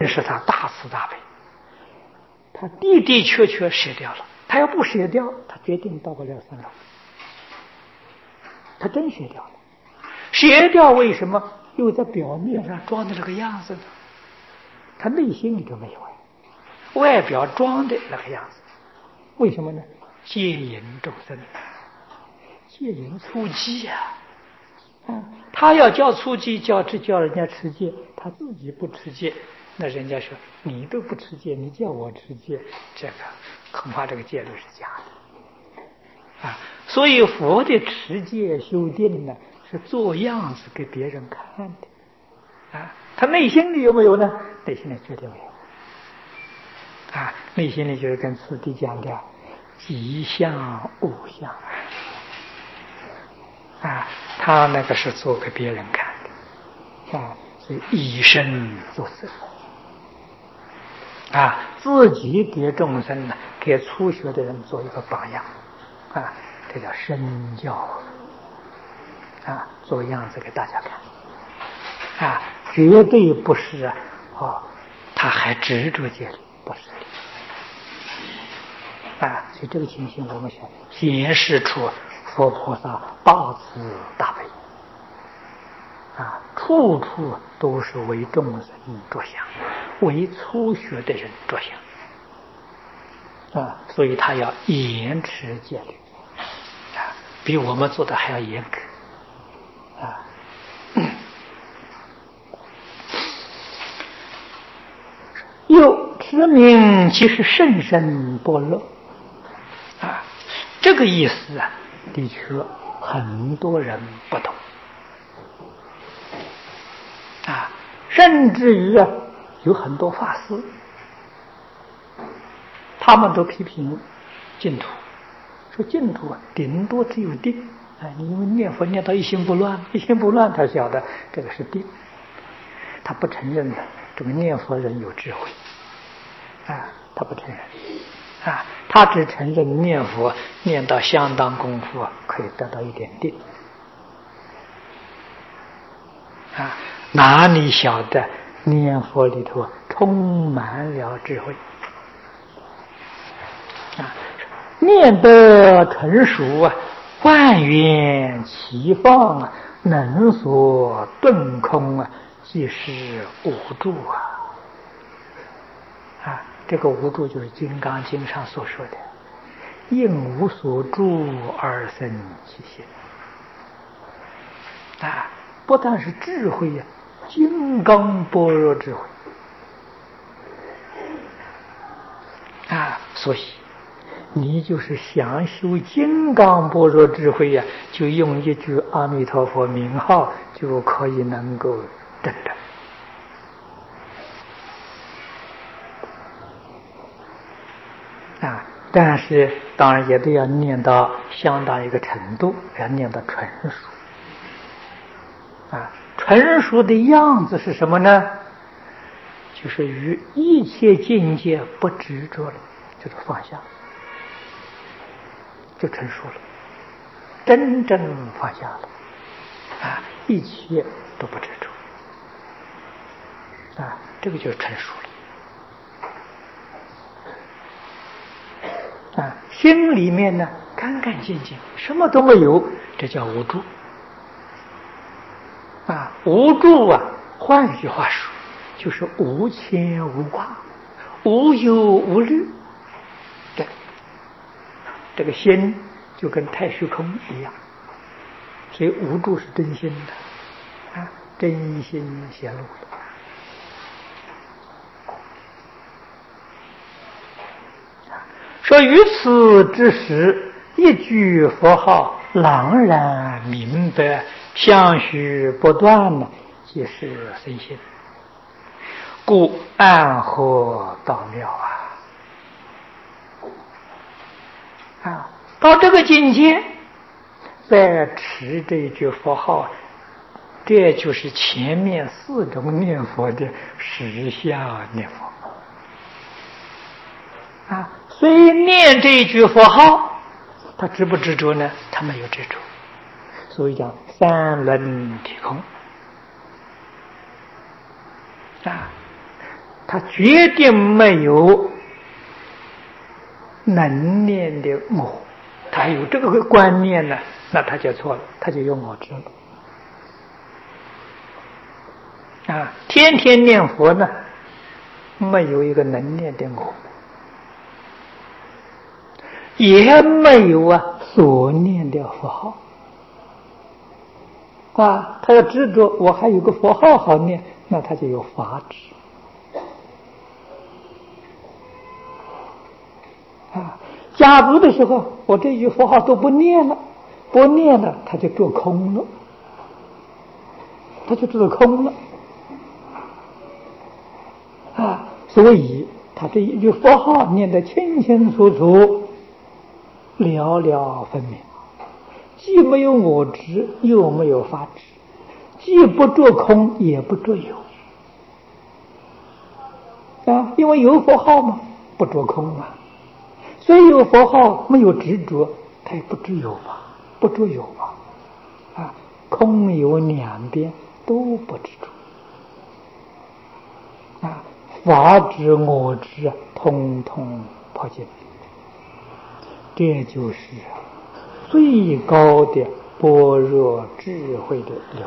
是他大慈大悲，他的的确确舍掉了。他要不舍掉，他决定到不了三楼。他真舍掉了，舍掉为什么又在表面上装的这个样子呢？他内心里就没有外表装的那个样子。为什么呢？戒引众生，戒引粗戒他要教粗戒，叫人家持戒，他自己不持戒，那人家说你都不持戒，你叫我持戒，这个恐怕这个戒律是假的所以佛的持戒修定呢，是做样子给别人看的他内心里有没有呢？内心里绝对没有内心里就是跟此地讲的吉相无相他那个是做给别人看的所以以身作则自己给众生呢，给初学的人做一个榜样这叫身教做样子给大家看绝对不是他还执着戒律，不是所以这个情形我们显示出佛菩萨大慈大悲处处都是为众生着想，为初学的人着想所以他要严持戒律比我们做的还要严格又持名即是甚深般若这个意思的确很多人不懂甚至于有很多法师他们都批评净土，说净土顶多只有定你因为念佛念到一心不乱，一心不乱他晓得这个是定，他不承认的这个念佛人有智慧他不承认他只承认念佛念到相当功夫可以得到一点定哪里晓得念佛里头充满了智慧念得纯熟万缘齐放能所顿空即是无住这个无住就是《金刚经》上所说的应无所住而生其心不但是智慧金刚般若智慧所以你就是想修金刚般若智慧就用一句阿弥陀佛名号就可以能够证得但是当然也都要念到相当一个程度，要念到纯熟纯熟的样子是什么呢？就是与一切境界不执着了，就是放下，就成熟了，真正放下了一切都不执着这个就是成熟了心里面呢干干净净，什么都没有，这叫无住无住换句话说就是无牵无挂，无忧无虑这个心就跟太虚空一样，所以无住是真心的真心显露的说于此之时，一句佛号朗然明白，相续不断即是身心，故暗合道妙到这个境界再持这句佛号，这就是前面4种念佛的实相念佛虽念这句佛号他执不执着呢？他没有执着，所以讲三轮体空他决定没有能念的我，他有这个观念呢，那他就错了，他就有我执了。天天念佛呢，没有一个能念的我，也没有所念的佛号。他要执着我还有个佛号好念，那他就有法执。假如的时候，我这句佛号都不念了，他就做空了，所以他这一句佛号念得清清楚楚，了了分明，既没有我执，又没有法执，既不着空，也不着有。因为有佛号嘛，不着空嘛。虽有佛号，没有执着，他也不着有嘛，空有两边都不执着，法执我执通通破尽，这就是最高的般若智慧的流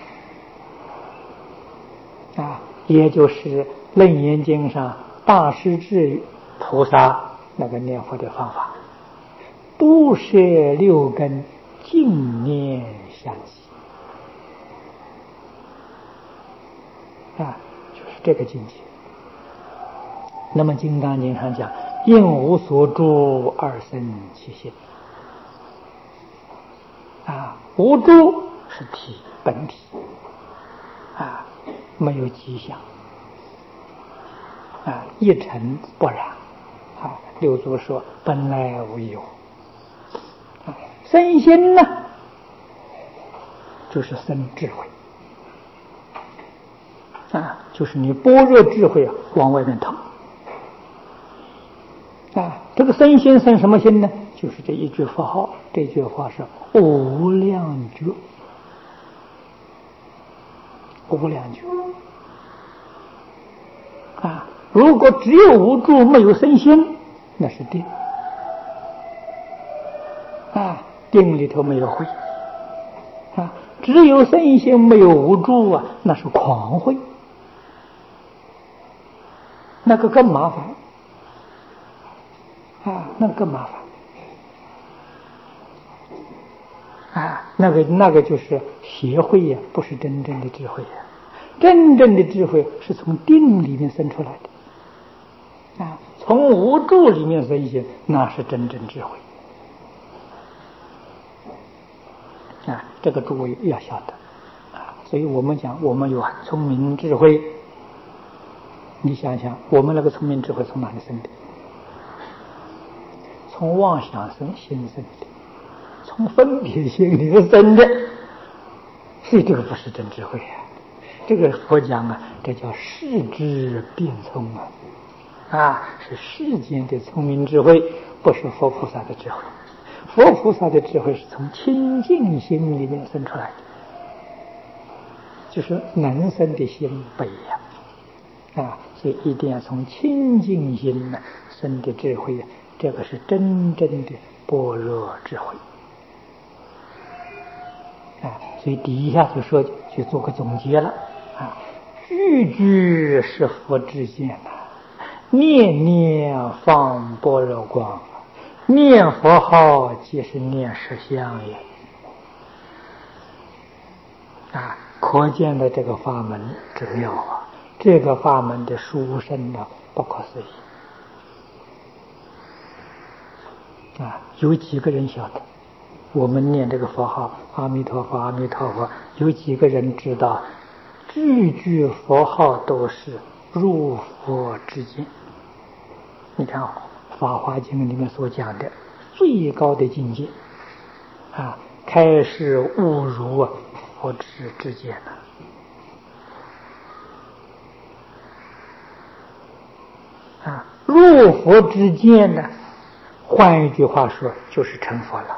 露，也就是《楞严经》上大势至菩萨那个念佛的方法，不舍六根，净念相继，就是这个境界。那么《金刚经》上讲，应无所住而生其心，无住是体本体，没有迹象，一尘不染。六祖说本来无一物。生心呢，就是生智慧，就是你般若智慧往外面透。这个生心生什么心呢？就是这一句佛号，这句话是无量觉，如果只有无住没有生心，那是定，定里头没有慧，只有生心没有无住那是狂慧，那个更麻烦，那个就是邪慧呀，不是真正的智慧呀。真正的智慧是从定里面生出来的，从无住里面生心，那是真正智慧。这个诸位要晓得，所以我们讲我们有很聪明智慧，你想想我们那个聪明智慧从哪里生的？从妄想心生的，从分别心里头生的，所以这个不是真智慧这个佛讲这叫世之变聪是世间的聪明智慧，不是佛菩萨的智慧。佛菩萨的智慧是从清净心里面生出来的，就是能生的心不一样所以一定要从清净心生的智慧，这个是真正的般若智慧所以底下就说，去做个总结了句句是佛之见念念放般若光，念佛号即是念实相也可见的这个法门之妙这个法门的殊胜不可思议有几个人晓得？我们念这个佛号阿弥陀佛阿弥陀佛，有几个人知道句句佛号都是入佛之见？你看《法华经》里面所讲的最高的境界开示悟入佛之见入佛之见呢，换一句话说就是成佛了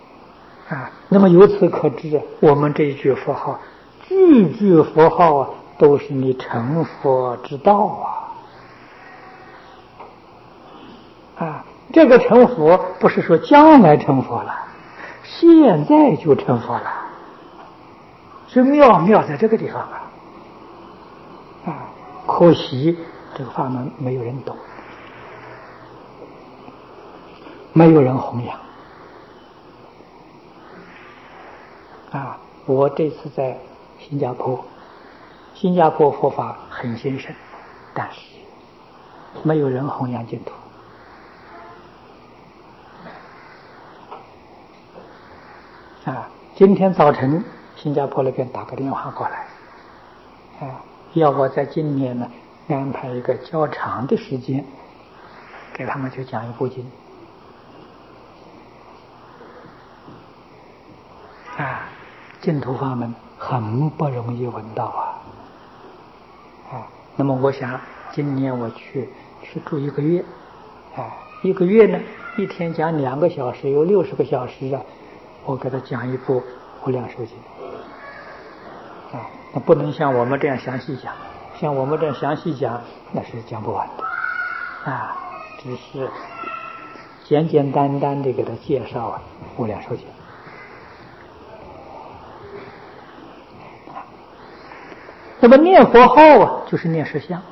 那么由此可知我们这一句佛号句句佛号都是你成佛之道这个成佛不是说将来成佛了，现在就成佛了，是妙在这个地方可惜这个法门没有人懂，没有人弘扬我这次在新加坡佛法很兴盛，但是没有人弘扬净土今天早晨新加坡那边打个电话过来要我在今年呢安排一个较长的时间给他们去讲一部经净土法门很不容易闻到那么我想今年我去住1个月1个月呢一天讲2个小时，有60个小时我给他讲一部《无量寿经》那不能像我们这样详细讲，像我们这样详细讲那是讲不完的只是简简单单的给他介绍《无量寿经》那么念佛号就是念实相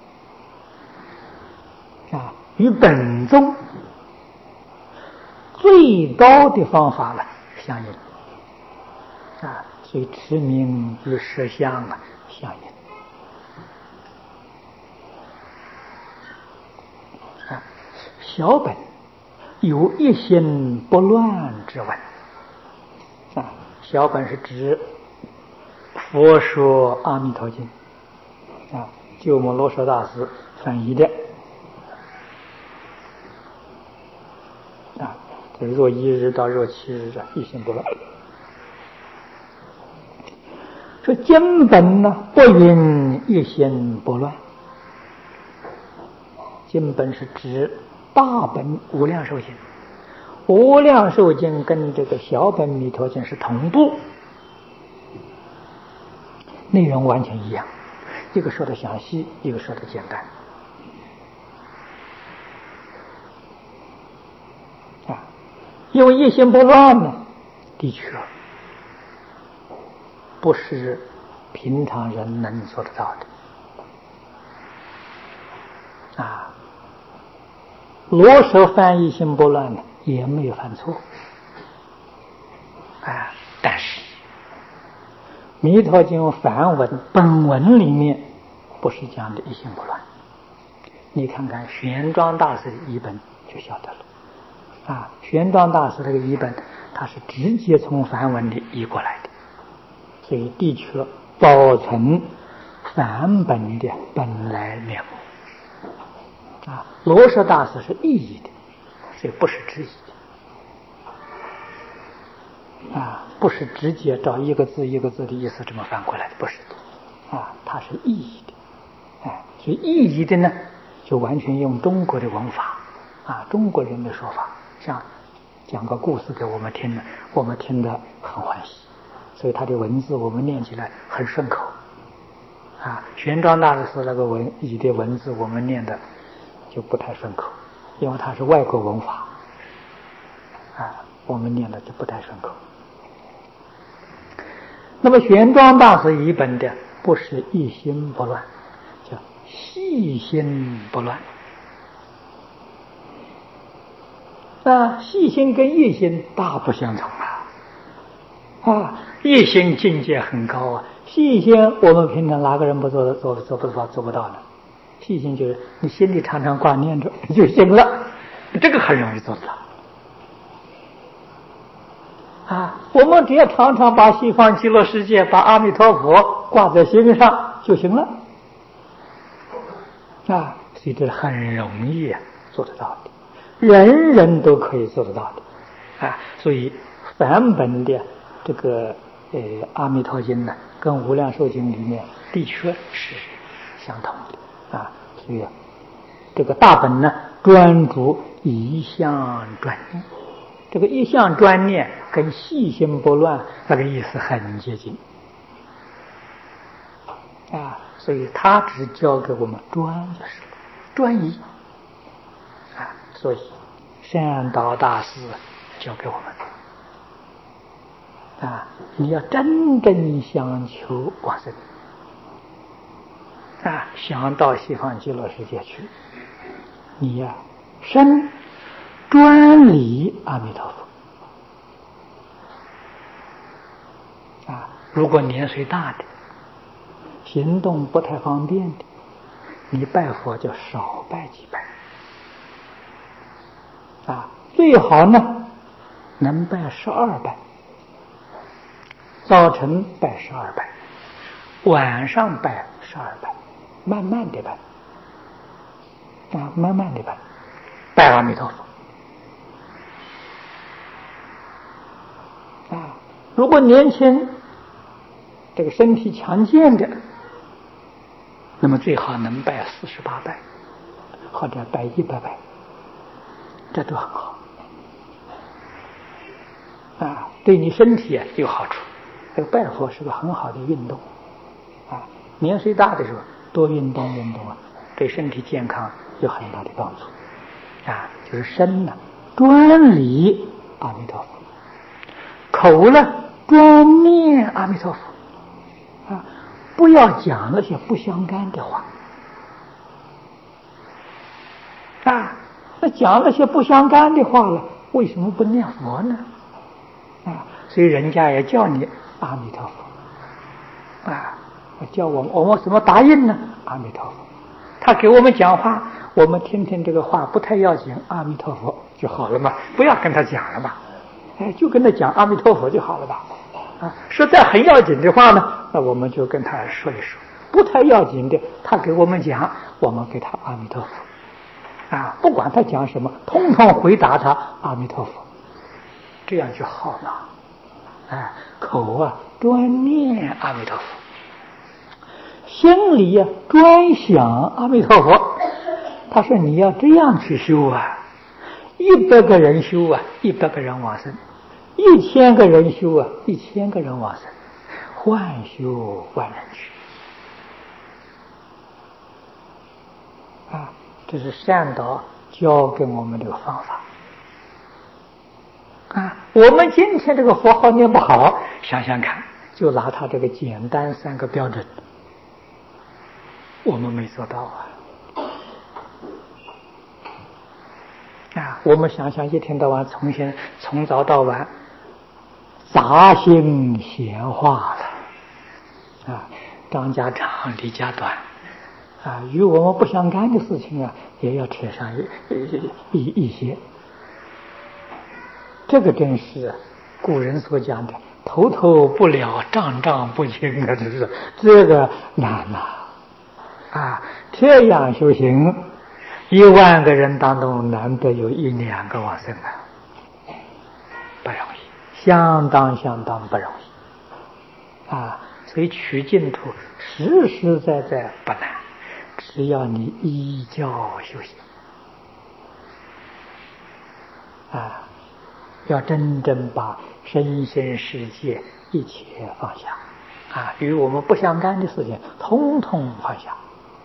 与本宗最高的方法相应所以持名与实相相应小本有一心不乱之文小本是指佛说阿弥陀经鸠摩罗什大师翻译的这若1日到若7日一心不乱。说经本呢不允一心不乱，经本是指大本无量寿经，无量寿经跟这个小本弥陀经是同步，内容完全一样，一个说的详细，一个说的简单因为一心不乱呢，的确不是平常人能做得到的罗什翻译心不乱呢也没有犯错但是弥陀经梵文本文里面不是讲的一心不乱，你看看玄奘大师的译本就晓得了玄奘大师这个译本他是直接从梵文里译过来的，所以的确保存梵本的本来面目罗什大师是意译的，所以不是直译的不是直接照一个字一个字的意思这么翻过来的，不是的他是意译的所以意译的呢就完全用中国的文法中国人的说法，像讲个故事给我们听呢，我们听得很欢喜，所以他的文字我们念起来很顺口玄奘大师那个译的文字我们念的就不太顺口，因为它是外国文法我们念的就不太顺口。那么玄奘大师译本的不是一心不乱，叫细心不乱细心跟一心大不相同一心境界很高细心我们平常哪个人不做不到呢？细心就是你心里常常挂念着就行了，这个很容易做得到我们只要常常把西方极乐世界把阿弥陀佛挂在心上就行了所以这很容易做得到的，人人都可以做得到的所以梵本的这个阿弥陀经呢跟无量寿经里面的确是相同的所以这个大本呢专注一向专念，这个一向专念跟细心不乱那个意思很接近所以他只教给我们专就是专一所以善导大师教给我们你要真正想求往生想到西方极乐世界去，你生专礼阿弥陀佛如果年岁大的，行动不太方便的，你拜佛就少拜几拜最好呢能拜12拜，早晨拜12拜，晚上拜12拜，慢慢的拜慢慢的拜阿弥陀佛如果年轻这个身体强健的，那么最好能拜48拜，或者拜100拜，这都很好对你身体有好处。这个拜佛是个很好的运动年岁大的时候多运动对身体健康有很大的帮助就是身专礼阿弥陀佛，口专念阿弥陀佛不要讲那些不相干的话那讲那些不相干的话了，为什么不念佛呢所以人家也叫你阿弥陀佛叫我们怎么答应呢？阿弥陀佛，他给我们讲话，我们听听这个话不太要紧，阿弥陀佛就好了嘛，不要跟他讲了嘛就跟他讲阿弥陀佛就好了吧实在很要紧的话呢，那我们就跟他说一说，不太要紧的他给我们讲，我们给他阿弥陀佛不管他讲什么，通通回答他阿弥陀佛，这样就好了口专念阿弥陀佛，心里专想阿弥陀佛。他说你要这样去修100个人修100个人往生，1000个人修1000个人往生，万修万人去这是善导教给我们这个方法我们今天这个佛号念不好，想想看，就拿他这个简单3个标准，我们没做到我们想想一天到晚从早到晚杂心闲话了张家长李家短与我们不相干的事情也要扯上一些，这个真是古人所讲的头头不了丈丈不清这个难这样修行10000个人当中难得有1、2个往生不容易，相当不容易所以取净土实实在在不难，只要你依教修行要真正把身心世界一切放下与我们不相干的事情通通放下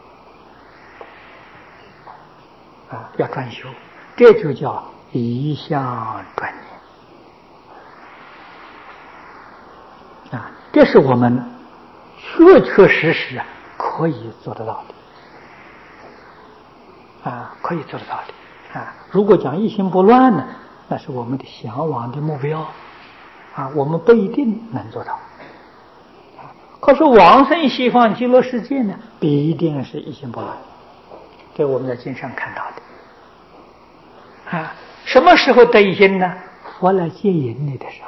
要专修，这就叫一向专念这是我们确确实实可以做得到的可以做得到的如果讲一心不乱呢，那是我们的向往的目标我们不一定能做到可是往生西方极乐世界呢，必定是一心不乱，这我们在经上看到的什么时候得一心呢？佛来接引你的时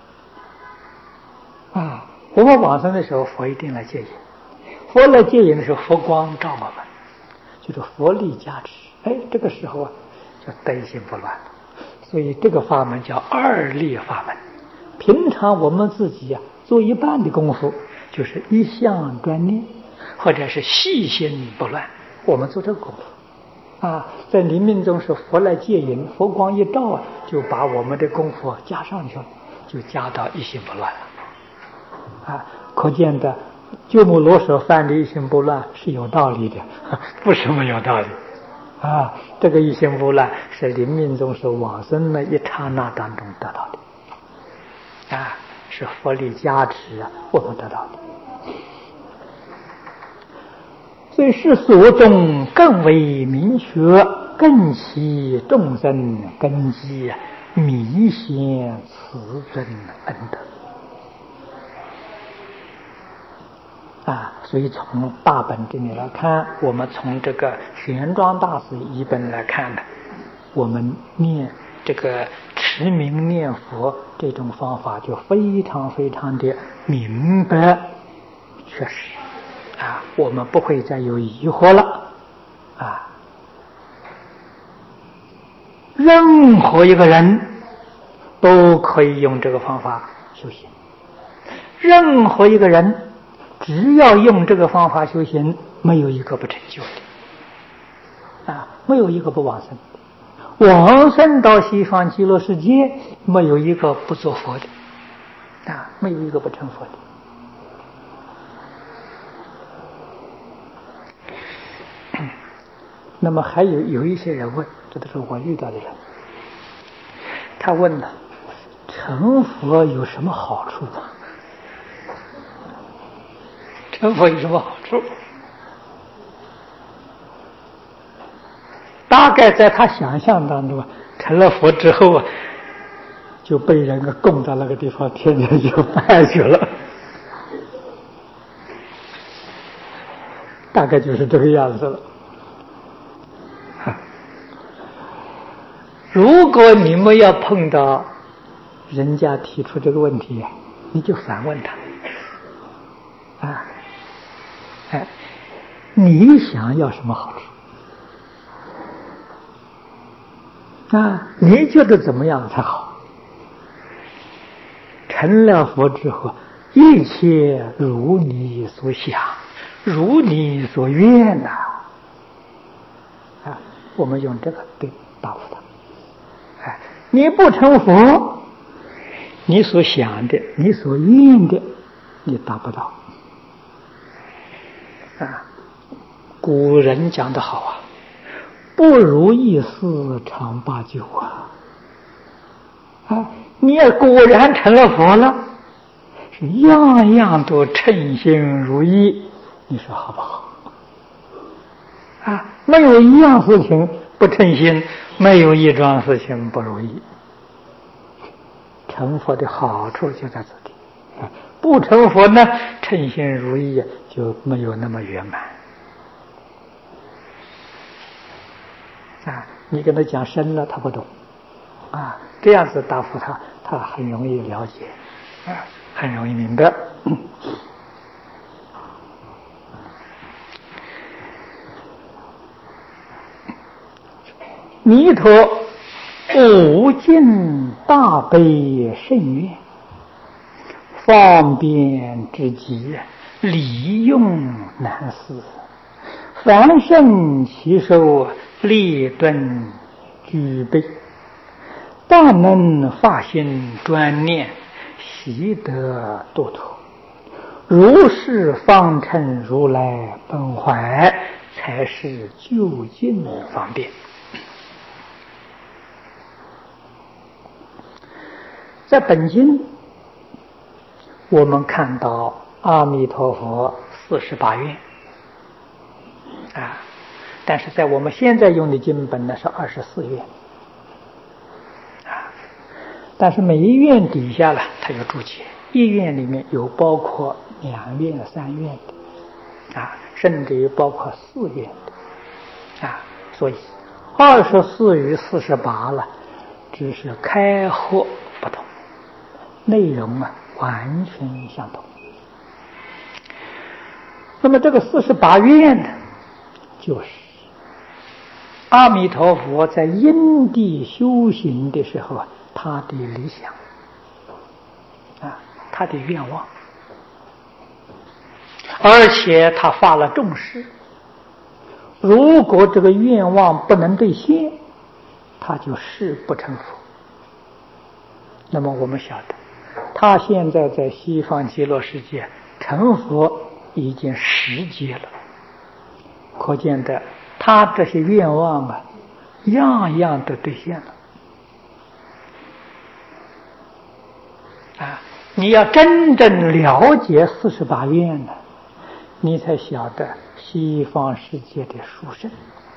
候我们往生的时候佛一定来接引，佛来接引的时候佛光照我们，就是佛力加持这个时候就得一心不乱。所以这个法门叫2力法门。平常我们自己做一半的功夫就是一向专念，或者是细心不乱，我们做这个功夫在临命中是佛来接引，佛光一照就把我们的功夫加上去了，就加到一心不乱了可见的鸠摩罗什犯的一心不乱是有道理的，不是没有道理啊。这个一心不乱是临命终时往生的一刹那当中得到的啊，是佛力加持啊，我们得到的。所以世俗中更为明确，更其众生根基，弥显慈尊恩德啊。所以从大本这里来看，我们从这个玄奘大师译本来看呢，我们念这个持名念佛这种方法就非常非常的明白确实啊，我们不会再有疑惑了啊。任何一个人都可以用这个方法修行，任何一个人只要用这个方法修行，没有一个不成就的啊，没有一个不往生的，往生到西方极乐世界，没有一个不做佛的啊，没有一个不成佛的。那么还有一些人问，这都是我遇到的人，他问了，成佛有什么好处吗？成佛有什么好处？大概在他想象当中，成了佛之后啊，就被人供到那个地方，天天就拜去了，大概就是这个样子了。如果你们要碰到人家提出这个问题，你就反问他啊，哎，你想要什么好处啊？你觉得怎么样才好？成了佛之后，一切如你所想，如你所愿呐！啊，我们用这个对答复他。哎，你不成佛，你所想的、你所愿的，你达不到。啊，古人讲得好啊，不如意事常八九啊！啊，你也果然成了佛了，是样样都称心如意，你说好不好？啊，没有一样事情不称心，没有一桩事情不如意。成佛的好处就在这里啊，不成佛呢，称心如意就没有那么圆满啊。你跟他讲深了，他不懂啊，这样子答复他，他很容易了解啊，很容易明白。弥陀无尽大悲甚愿，方便之极，理用难思。凡圣其手，立顿具备，但能发心专念，习得度脱。如是方成如来本怀，才是究竟方便。在本经我们看到阿弥陀佛48愿啊，但是在我们现在用的经本呢是24愿啊，但是每一愿底下呢它有注解，一愿里面有包括2愿3愿的啊，甚至于包括4愿的啊，所以24与48了只是开合不同，内容完全相同。那么这个48愿呢，就是阿弥陀佛在因地修行的时候他的理想啊，他的愿望，而且他发了重誓，如果这个愿望不能兑现，他就誓不成佛。那么我们晓得他现在在西方极乐世界成佛已经10劫了，可见的他这些愿望啊，样样都兑现了。你要真正了解48愿呢，你才晓得西方世界的殊胜。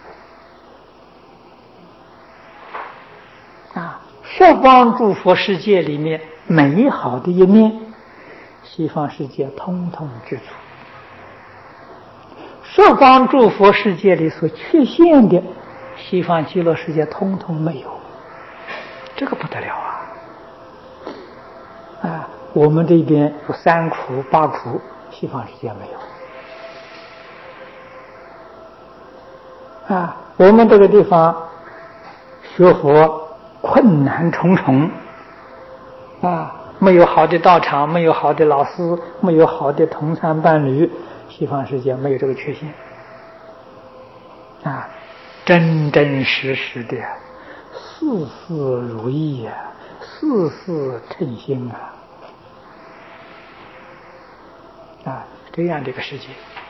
十方诸佛世界里面美好的一面，西方世界通通具足；十方诸佛世界里所缺陷的，西方极乐世界通通没有，这个不得了啊！我们这边有3苦8苦，西方世界没有。我们这个地方学佛困难重重，没有好的道场，没有好的老师，没有好的同参伴侣，西方世界没有这个缺陷。真真实实的事事如意事事称心这样的一个世界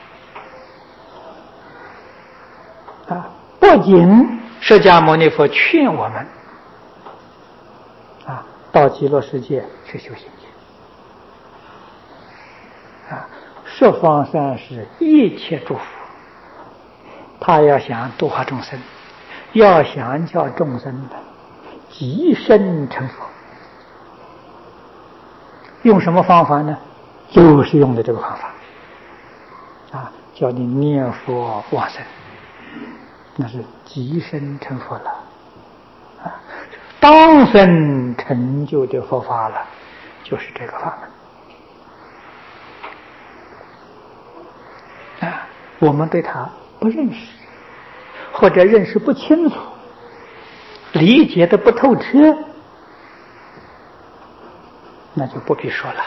不仅释迦牟尼佛劝我们到极乐世界去修行去十方三世一切诸佛，他要想度化众生，要想叫众生即身成佛，用什么方法呢？就是用的这个方法叫你念佛往生，那是即身成佛了当生成就的佛法了，就是这个法门我们对他不认识，或者认识不清楚，理解的不透彻，那就不必说了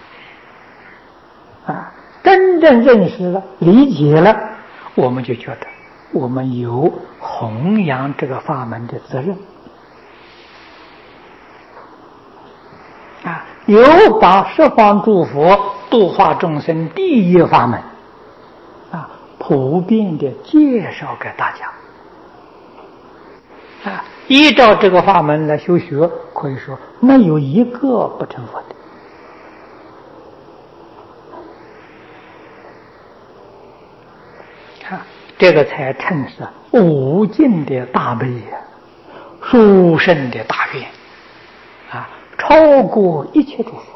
真正认识了理解了，我们就觉得我们有弘扬这个法门的责任有把十方诸佛度化众生第一法门普遍的介绍给大家依照这个法门来修学，可以说没有一个不成佛的这个才称是无尽的大悲殊胜的大愿超过一切诸佛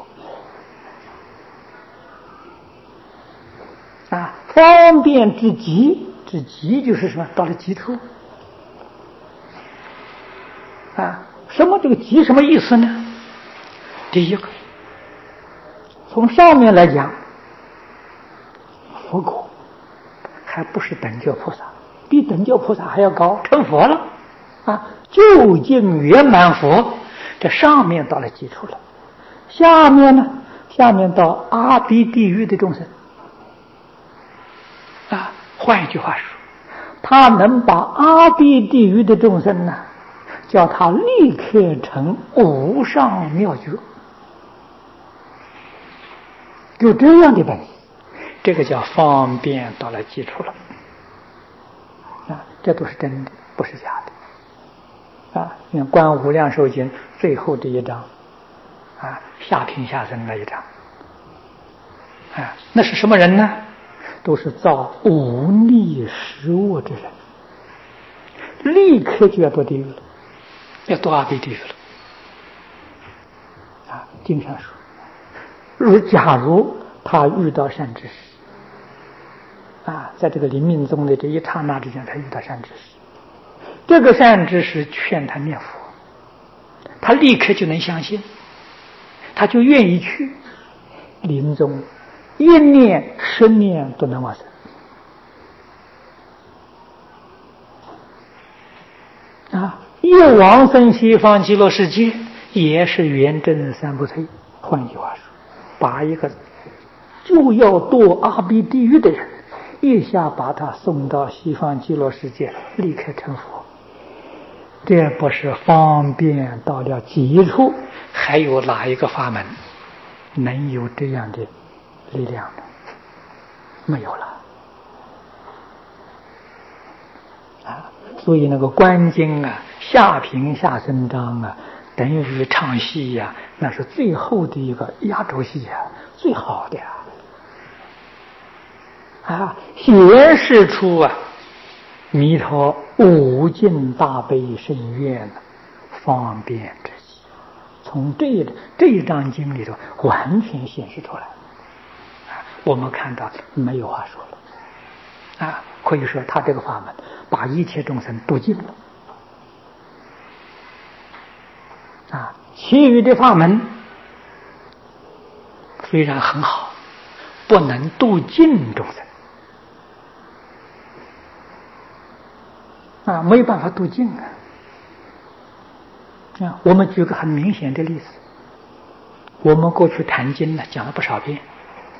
方便之极，之极就是什么？到了极处什么这个极什么意思呢？第一个，从上面来讲，佛果还不是等觉菩萨，比等觉菩萨还要高，成佛了究竟圆满佛，这上面到了极处了。下面呢？下面到阿鼻地狱的众生换一句话说，他能把阿鼻地狱的众生呢，叫他立刻成无上妙觉，有这样的本事，这个叫方便到了极处了这都是真的，不是假的你看《观无量寿经》最后这一章下品下生那一章那是什么人呢？都是造无逆十恶之人，立刻就要堕地狱了，要堕阿鼻地狱了经上说，假如他遇到善知识在这个临命终的这一刹那之间，他遇到善知识，这个善知识劝他念佛，他立刻就能相信，他就愿意去，临终1念10念都能往生一往生西方极乐世界，也是圆正三不退。换句话说，8一个字，就要堕阿鼻地狱的人，一下把他送到西方极乐世界，立刻成佛。这不是方便到了极处，还有哪一个法门能有这样的力量呢？ 没有了啊。所以那个观经啊、下品下生章啊，等于唱戏呀，那是最后的一个压轴戏啊，最好的啊，显示出啊弥陀无尽大悲深愿方便之意，从这一章经里头完全显示出来啊，我们看到没有话说了啊，可以说他这个法门把一切众生度尽了啊，其余的法门虽然很好，不能度尽众生啊，没办法度尽啊。我们举个很明显的例子，我们过去谈经呢讲了不少遍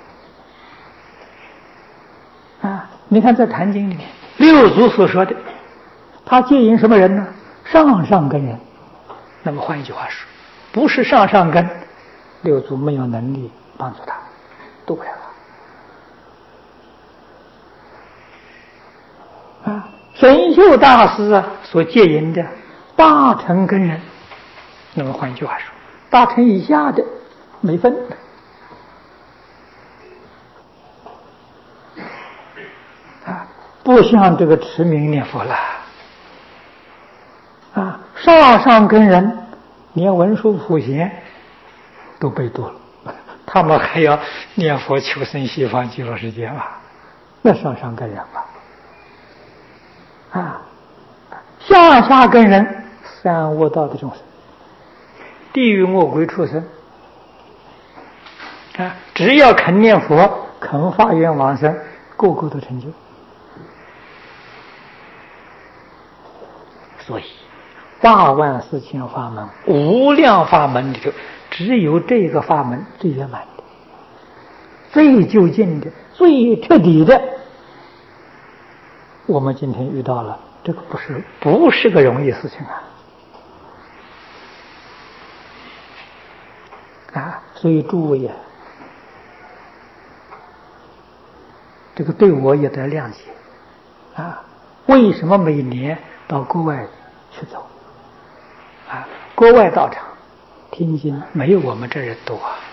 啊。你看在谈经里面，六祖所说的，他接引什么人呢？上根人。那么换一句话说，不是上根，六祖没有能力帮助他度不了啊。神秀大师啊所戒引的大乘根人，那么换一句话说，大乘以下的没分啊，不像这个持名念佛了啊。上根人连文殊普贤都被度了，他们还要念佛求生西方极乐世界吗？那上根人吧啊，下根人三恶道的众生，地狱恶鬼畜生啊，只要肯念佛、肯发愿往生，个个都成就。所以84000法门、无量法门里头，只有这个法门最圆满的、最究竟的、最彻底的。我们今天遇到了，这个不是个容易事情啊！所以诸位这个对我也得谅解啊！为什么每年到国外去走啊？国外道场听经没有我们这人多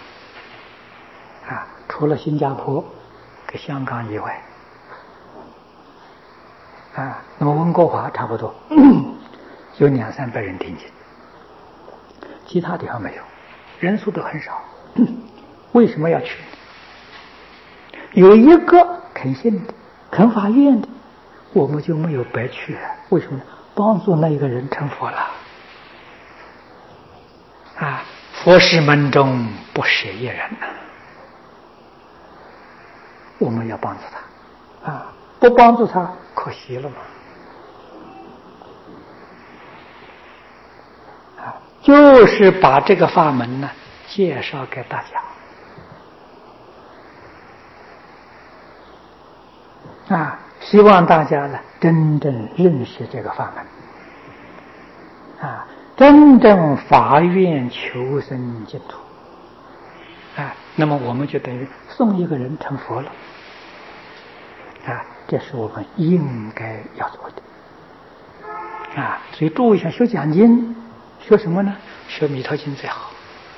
啊！除了新加坡跟香港以外啊，那么温哥华差不多有200-300人听经，其他地方没有，人数都很少。为什么要去？有一个肯信的、肯发愿的，我们就没有白去。为什么呢？帮助那一个人成佛了啊！佛事门中不舍一人我们要帮助他啊！不帮助他可惜了嘛啊！就是把这个法门呢介绍给大家啊，希望大家呢真正认识这个法门啊，真正发愿求生净土啊，那么我们就等于送一个人成佛了啊，这是我们应该要做的啊。所以注意一下，学讲经学什么呢？学弥陀经最好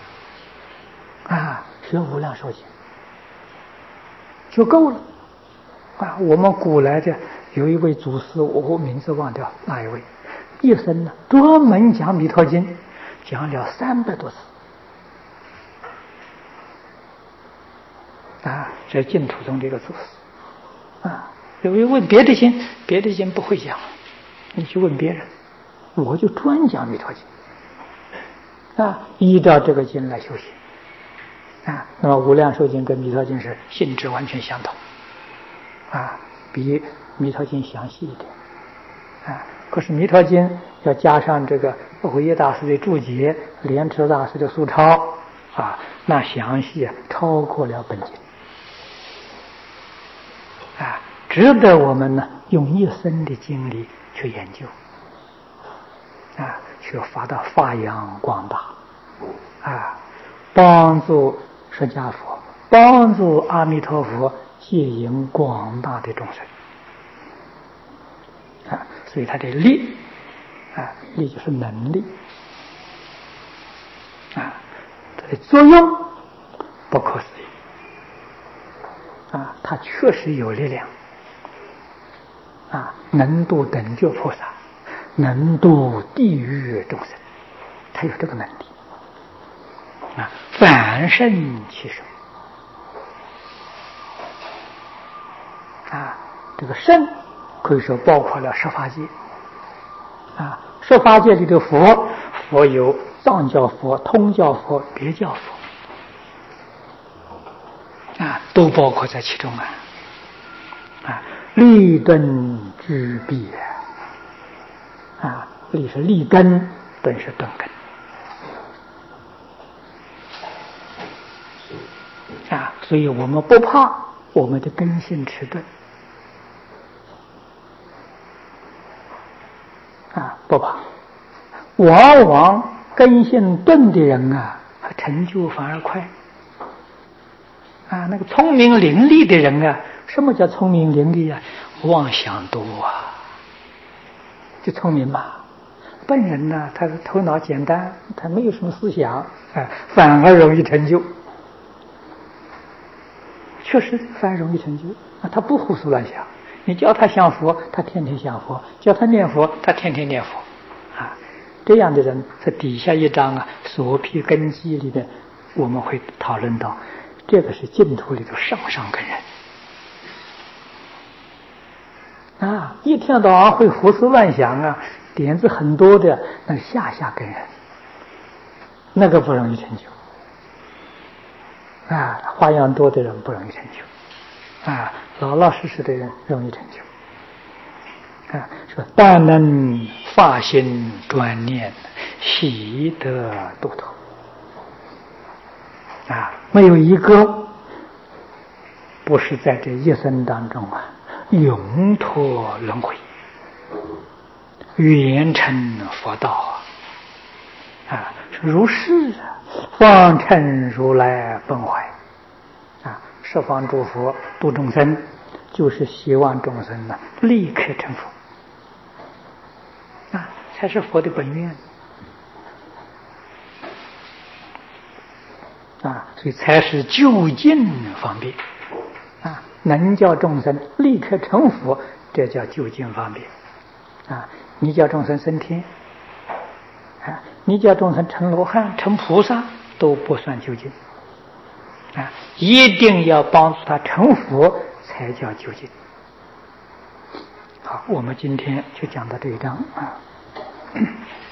啊，学无量寿经就够了啊。我们古来的有一位祖师，我名字忘掉那一位，一生呢专门讲弥陀经，讲了300多次啊。这净土中这个祖师啊，有人问别的经不会讲，你去问别人，我就专讲弥陀经啊，依照这个经来修行啊。那么无量寿经跟弥陀经是性质完全相同啊，比弥陀经详细一点啊。可是弥陀经要加上这个慧业大师的注解、莲池大师的疏钞啊，那详细超过了本经啊，值得我们呢用一生的精力去研究啊，去发扬光大啊，帮助释迦佛，帮助阿弥陀佛接引广大的众生啊，所以他的力啊，力就是能力啊，它的作用不可思议啊，它确实有力量啊，能度等觉菩萨，能度地狱众生，他有这个能力啊，反胜其身啊，这个胜可以说包括了十法界啊，十法界里的佛有藏教佛、通教佛、别教佛啊，都包括在其中啊。立顿居必啊，立是立根，顿是顿根啊，所以我们不怕我们的根性迟钝啊，不怕。往往根性钝的人啊，成就反而快啊。那个聪明伶俐的人啊，什么叫聪明伶俐啊？妄想多啊，就聪明嘛。笨人呢，他头脑简单，他没有什么思想，反而容易成就。确实，反而容易成就啊，他不胡思乱想。你叫他想佛，他天天想佛；叫他念佛，他天天念佛。啊，这样的人，在底下一章啊，所辟根基里面，我们会讨论到，这个是净土里头上根人。啊，一天到晚会胡思乱想啊，点子很多的，那下根人，那个不容易成就。啊，花样多的人不容易成就，啊，老老实实的人容易成就。啊，说但能发心专念，习得度脱。啊，没有一个不是在这一生当中啊，永脱轮回，圆成佛道啊，如是方成如来本怀啊，十方诸佛度众生，就是希望众生呢立刻成佛啊，才是佛的本愿啊，所以才是究竟方便啊，能叫众生立刻成佛，这叫究竟方便啊。你叫众生升天啊，你叫众生成罗汉、成菩萨都不算究竟啊，一定要帮助他成佛才叫究竟。好，我们今天就讲到这一章啊。